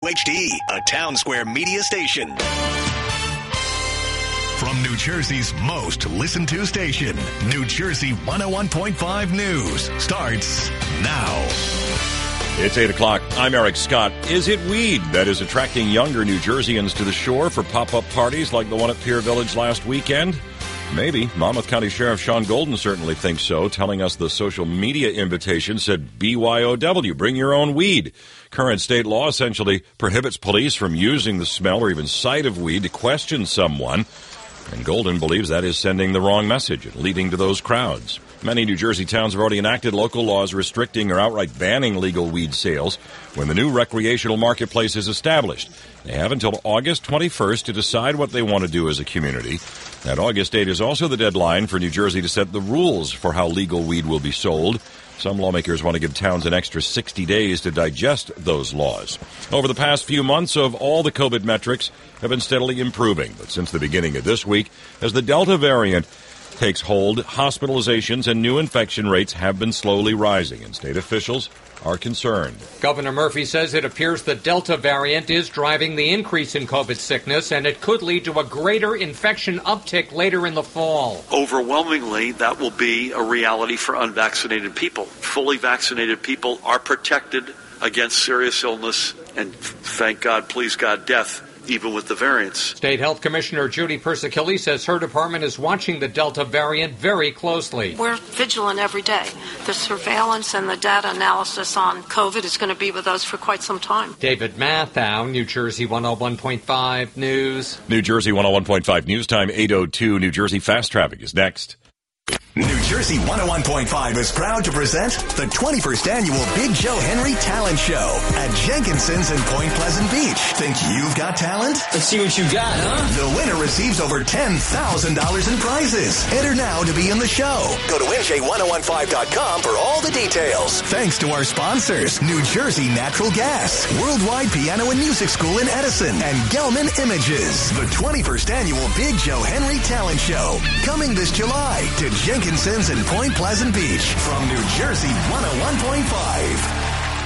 WQHD, a Town Square media station. From New Jersey's most listened to station, New Jersey 101.5 News starts now. It's 8 o'clock. I'm Eric Scott. Is it weed that is attracting younger New Jerseyans to the shore for pop-up parties like the one at Pier Village last weekend? Maybe. Monmouth County Sheriff Sean Golden certainly thinks so, telling us the social media invitation said BYOW, bring your own weed. Current state law essentially prohibits police from using the smell or even sight of weed to question someone. And Golden believes that is sending the wrong message and leading to those crowds. Many New Jersey towns have already enacted local laws restricting or outright banning legal weed sales when the new recreational marketplace is established. They have until August 21st to decide what they want to do as a community. That August date is also the deadline for New Jersey to set the rules for how legal weed will be sold. Some lawmakers want to give towns an extra 60 days to digest those laws. Over the past few months, all the COVID metrics have been steadily improving. But since the beginning of this week, as the Delta variant takes hold, hospitalizations and new infection rates have been slowly rising, and state officials are concerned. Governor Murphy says it appears the Delta variant is driving the increase in COVID sickness, and it could lead to a greater infection uptick later in the fall. Overwhelmingly, that will be a reality for unvaccinated people. Fully vaccinated people are protected against serious illness and, thank God, please God, death, even with the variants. State Health Commissioner Judy Persicilli says her department is watching the Delta variant very closely. We're vigilant every day. The surveillance and the data analysis on COVID is going to be with us for quite some time. David Mathau, New Jersey 101.5 News. New Jersey 101.5 News Time, 8:02. New Jersey Fast Traffic is next. New Jersey 101.5 is proud to present the 21st annual Big Joe Henry Talent Show at Jenkinson's in Point Pleasant Beach. Think you've got talent? Let's see what you got, huh? The winner receives over $10,000 in prizes. Enter now to be in the show. Go to NJ1015.com for all the details. Thanks to our sponsors, New Jersey Natural Gas, Worldwide Piano and Music School in Edison, and Gelman Images. The 21st annual Big Joe Henry Talent Show, coming this July to Jenkinson's in Point Pleasant Beach from New Jersey 101.5.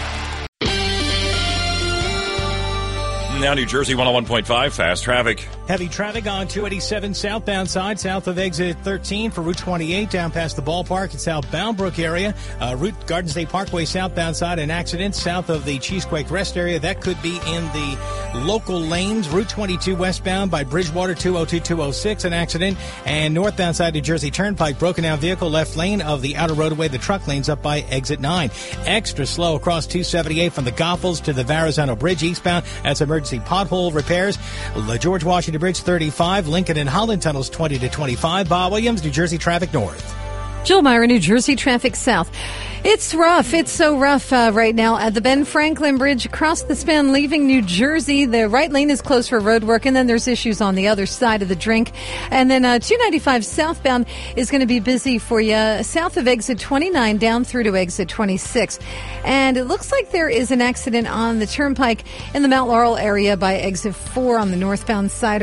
Now New Jersey 101.5 Fast Traffic. Heavy traffic on 287 southbound side, south of exit 13 for Route 28 down past the ballpark and southbound Brook area. Route Garden State Parkway southbound side, an accident south of the Cheesequake Rest area. That could be in the local lanes. Route 22 westbound by Bridgewater 202-206, an accident. And northbound side New Jersey Turnpike, broken down vehicle left lane of the outer roadway. The truck lane's up by exit 9. Extra slow across 278 from the Goffles to the Verrazano Bridge eastbound. That's emergency pothole repairs. The George Washington Bridge 35, Lincoln and Holland tunnels 20 to 25. Bob Williams, New Jersey Traffic North. Jill Meyer, New Jersey Traffic South. It's rough. It's so rough right now at the Ben Franklin Bridge across the span leaving New Jersey. The right lane is closed for road work, and then there's issues on the other side of the drink. And then 295 southbound is going to be busy for you south of exit 29 down through to exit 26. And it looks like there is an accident on the turnpike in the Mount Laurel area by exit 4 on the northbound side.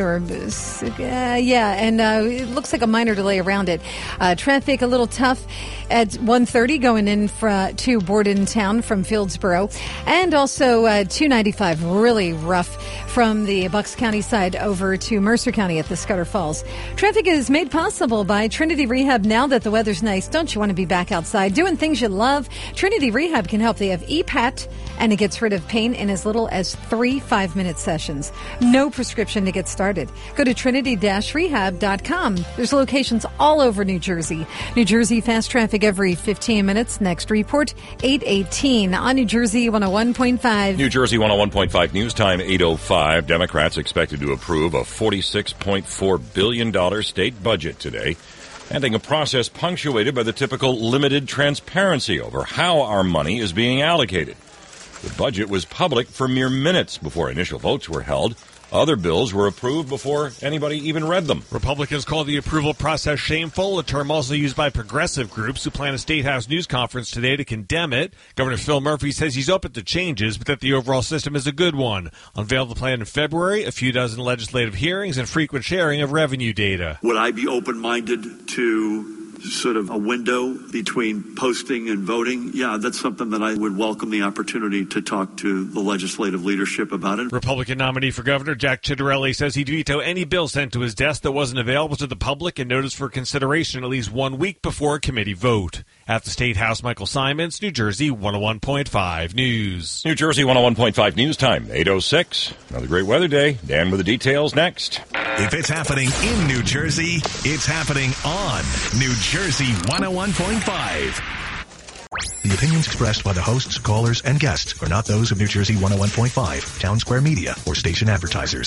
It looks like a minor delay around it. Traffic a little tough at 1:30 going in to Bordentown from Fieldsboro, and also 295 really rough from the Bucks County side over to Mercer County at the Scudder Falls. Traffic is made possible by Trinity Rehab. Now that the weather's nice, don't you want to be back outside doing things you love? Trinity Rehab can help. They have EPAT, and it gets rid of pain in as little as 3 5-minute sessions. No prescription to get started. Go to trinity-rehab.com. There's locations all over New Jersey. New Jersey fast traffic every 15 minutes. Next report, 8:18 on New Jersey 101.5. New Jersey 101.5 News Time, 8:05. Democrats expected to approve a $46.4 billion state budget today, ending a process punctuated by the typical limited transparency over how our money is being allocated. The budget was public for mere minutes before initial votes were held. Other bills were approved before anybody even read them. Republicans call the approval process shameful, a term also used by progressive groups who plan a State House news conference today to condemn it. Governor Phil Murphy says he's open to changes, but that the overall system is a good one. Unveiled the plan in February, a few dozen legislative hearings, and frequent sharing of revenue data. Would I be open-minded to sort of a window between posting and voting, yeah, that's something that I would welcome the opportunity to talk to the legislative leadership about it. Republican nominee for governor Jack Ciattarelli says he'd veto any bill sent to his desk that wasn't available to the public and noticed for consideration at least 1 week before a committee vote. At the State House, Michael Simons, New Jersey 101.5 News. New Jersey 101.5 News Time, 8:06. Another great weather day. Dan with the details next. If it's happening in New Jersey, it's happening on New Jersey 101.5. The opinions expressed by the hosts, callers, and guests are not those of New Jersey 101.5, Town Square Media, or station advertisers.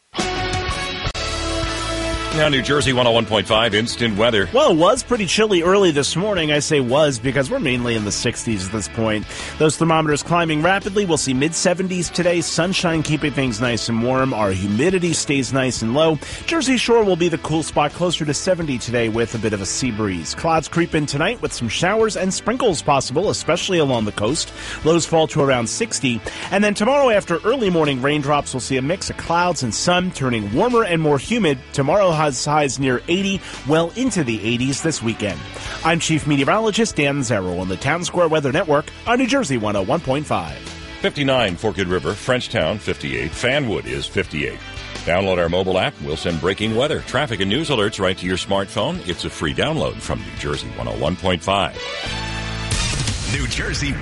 Now, New Jersey 101.5 instant weather. Well, it was pretty chilly early this morning. I say was because we're mainly in the 60s at this point. Those thermometers climbing rapidly. We'll see mid-70s today. Sunshine keeping things nice and warm. Our humidity stays nice and low. Jersey Shore will be the cool spot, closer to 70 today with a bit of a sea breeze. Clouds creep in tonight with some showers and sprinkles possible, especially along the coast. Lows fall to around 60. And then tomorrow after early morning raindrops, we'll see a mix of clouds and sun turning warmer and more humid. Tomorrow has highs near 80, well into the 80s this weekend. I'm Chief Meteorologist Dan Zero on the Town Square Weather Network on New Jersey 101.5. 59 Forked River, Frenchtown 58, Fanwood is 58. Download our mobile app. We'll send breaking weather, traffic, and news alerts right to your smartphone. It's a free download from New Jersey 101.5. New Jersey